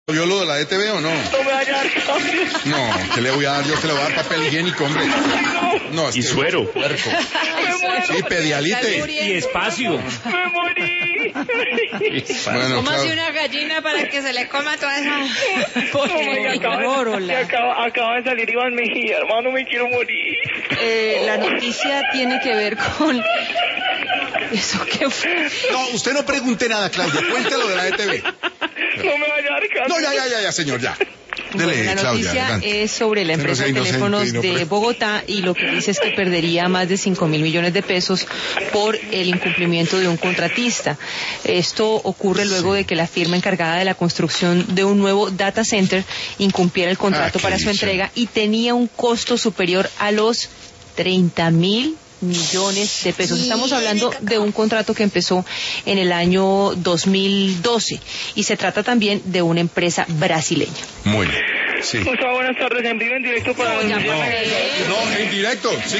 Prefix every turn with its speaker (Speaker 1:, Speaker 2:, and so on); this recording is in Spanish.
Speaker 1: ¿Vio lo de la ETV o no?
Speaker 2: No me vaya a dar cambio.
Speaker 1: No, ¿qué le voy a dar? Yo que le voy a dar papel higiénico, hombre. No,
Speaker 3: Y suero.
Speaker 1: Puerco.
Speaker 2: Me muero.
Speaker 1: Sí, pedialite.
Speaker 3: Y espacio.
Speaker 2: Me morí.
Speaker 1: Bueno,
Speaker 4: Cómase
Speaker 1: claro.
Speaker 4: una gallina para que se le coma toda esa
Speaker 2: Acaba de salir Iván Mejía, hermano, me quiero morir.
Speaker 5: La noticia tiene que ver con... ¿Eso qué fue?
Speaker 1: No, usted no pregunte nada, Claudia. Cuéntelo de la ETV.
Speaker 2: No me vaya a dar cambio.
Speaker 1: No, ya, señor, ya.
Speaker 5: Bueno,
Speaker 1: Dele,
Speaker 5: la
Speaker 1: Claudia,
Speaker 5: noticia
Speaker 1: adelante.
Speaker 5: es sobre la
Speaker 1: Que no
Speaker 5: empresa
Speaker 1: sea
Speaker 5: de
Speaker 1: inocente
Speaker 5: teléfonos
Speaker 1: y no
Speaker 5: de Bogotá, y lo que dice es que perdería más de 5.000 millones de pesos por el incumplimiento de un contratista. Esto ocurre luego de que la firma encargada de la construcción de un nuevo data center incumpliera el contrato
Speaker 1: qué
Speaker 5: para su
Speaker 1: dicha.
Speaker 5: entrega y tenía un costo superior a los 30.000 millones de pesos. Estamos hablando de un contrato que empezó en el año 2012 y se trata también de una empresa brasileña.
Speaker 1: Muy bien. Sí.
Speaker 2: Buenas tardes, en vivo, en directo para...
Speaker 1: No, en directo. Sí.